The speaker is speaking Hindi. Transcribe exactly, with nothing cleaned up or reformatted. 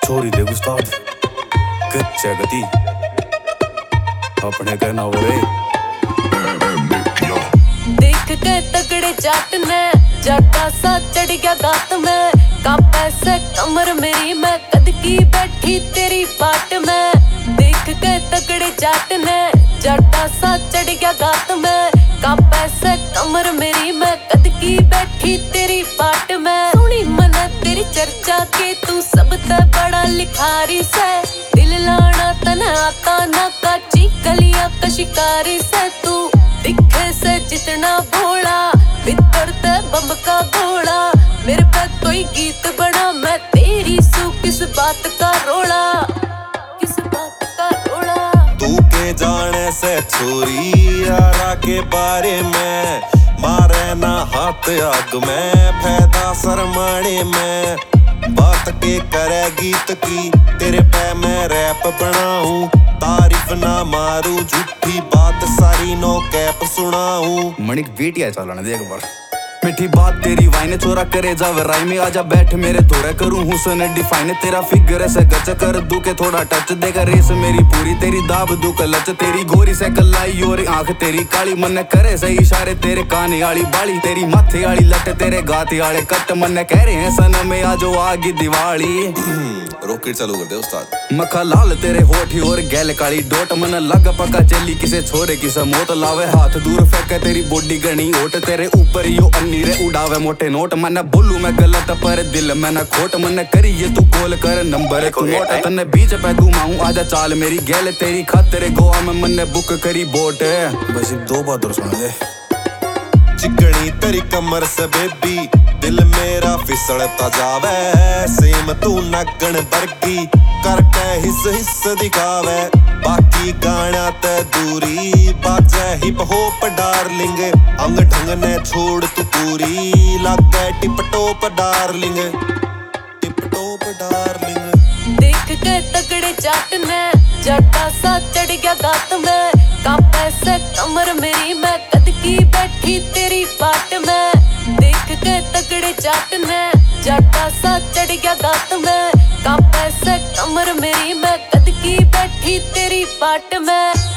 छोरी दे उस्ताद कच्चे गति अपने कहना हो रे। देख के तगड़े जाट ने जाटा सा चढ़ गया गात में कापे से कमर मेरी मैं कद की बैठी तेरी बाट में। देख के तगड़े जाट ने जाटा सा चढ़ गया गात में कापे से कमर मेरी मैं कद की बैठी तेरी बाट में। सुनी मन तेरी चर्चा के तू सब ते बड़ा लिखारी से दिल लाना तन आता ना काची कलिया का शिकारी से तू दिखे से जितना भोला भीतर ते बम का घोड़ा मेरे पे कोई गीत बना मैं तेरी सू किस बात का रोड़ा किस बात का रोड़ा। तू के जाने से छोरी यारा के बारे में मारे ना हाथ आग में फायदा शर्माने में बात के करे गीत की तेरे पे मैं रैप बनाऊं तारीफ ना मारू झूठी बात सारी नो कैप सुनाऊं। मणिक बेटिया चलाने दे एक बार मीठी बात तेरी वाइने चोरा करे जावे राय में आजा बैठ मेरे थोड़ा करूं हुसन डिफाइन तेरा फिगर से गच कर दू के थोड़ा टच देगा रेस मेरी पूरी तेरी दाब दू लच तेरी गोरी से कलाई और आंख तेरी काली मन करे सही इशारे तेरे काने आली बाली तेरी माथे आली लट तेरे गाते आले कट मन कह रहे हैं सन में आजो आगी दिवाली। रॉकेट चालू कर दे उस्ताद। मखा लाल तेरे होठी और गैल काली डोट मन लग पका चली किसे छोरे किसे मौत लावे हाथ दूर फेंके तेरी बॉडी गणी ओट तेरे ऊपर यो रे उड़ावे मोटे नोट मन बोलू मैं गलत पर दिल में न खोट मन करिए तू कॉल कर नंबर तू नोट तन्ने बीच पे घुमाऊं आजा चाल मेरी गैल तेरी खातिर गोवा में मन बुक करी बोट। बस दो बात और सुन दे चिकनी तेरी कमर से बेबी दिल मेरा फिसलता जावे सेम तू नगन बरगी करके हिस हिस दिखावे बाकी गाना ते दूरी बाजे हिप हॉप डार्लिंग अंग ढंग ने छोड़ तू पूरी लागे tip top darling tip top darling. देख के तगड़े जाट ने जाटा सा चढ़ गया गात में कापे से कमर मेरी मैं कद की बैठी तेरी बाट में। देख के तगड़े जाट ने जाटा सा चढ़ गया गात में कापे से कमर मेरी मैं कद की बैठी तेरी बाट में।